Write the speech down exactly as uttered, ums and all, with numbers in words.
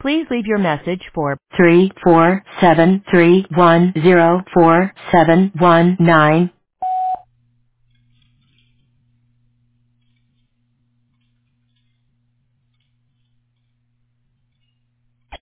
Please leave your message for three four seven three one zero four seven one nine.